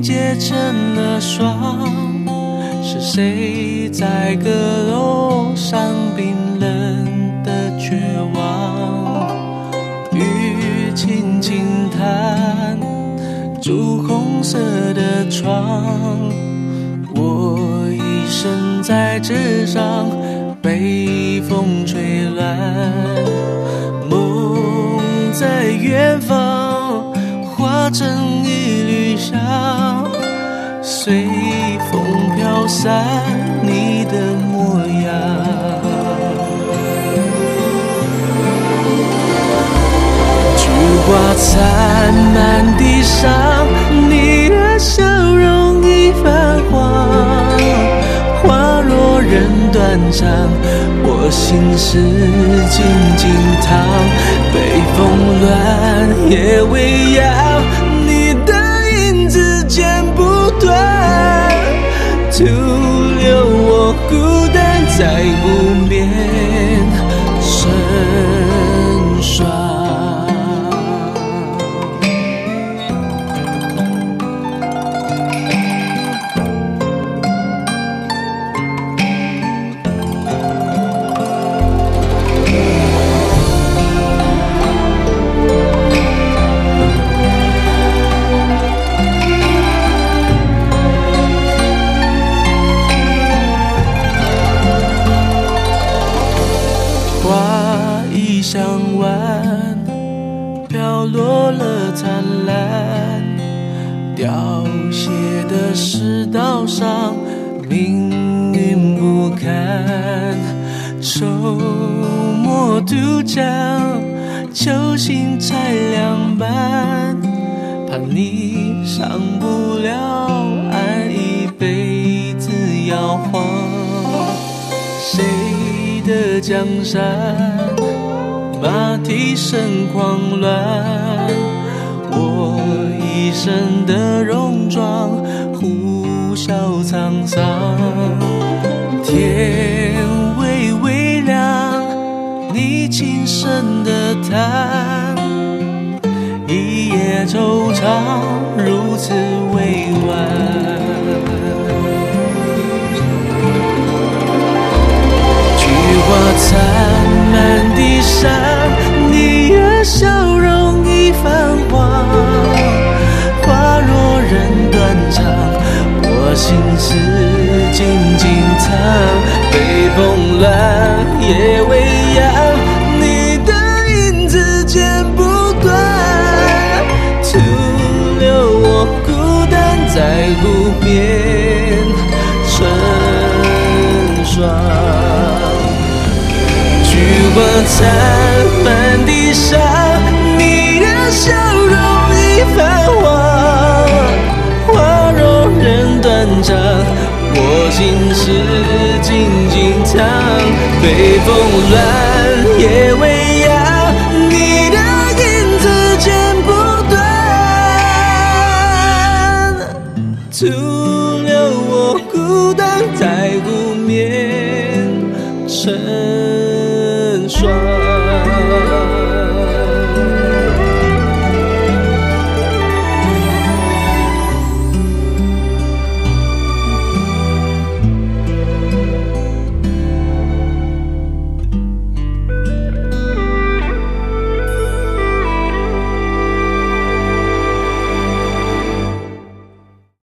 结成了霜。是谁在阁楼上冰冷的绝望？雨轻轻弹，朱红色的窗。我一生在纸上被风吹乱，梦在远方化成一缕香，随风飘散你的模样。菊花残满地上，你的笑容已泛黄。花若人断肠，我心事静静躺。北风乱，夜未央，你的影子剪不断，徒留我孤单在无眠成双。香湾飘落了灿烂，凋谢的世道上命运不堪。周末渡江，球星才两半，怕你上不了岸，一辈子摇晃。谁的江山马蹄声狂乱，我一生的戎装呼啸沧桑。天微微亮，你轻声的叹，一夜惆怅如此委婉。菊花残满地上，你的笑容已泛黄。花若人断肠，我心事静静藏。北风乱，夜未央，你的影子剪不断，徒留我孤单在湖面成双。菊花残满地上，你的笑容已泛黄。花若人断肠，我心事静静藏。北风乱，夜未央，你的影子剪不断，徒留我孤单在湖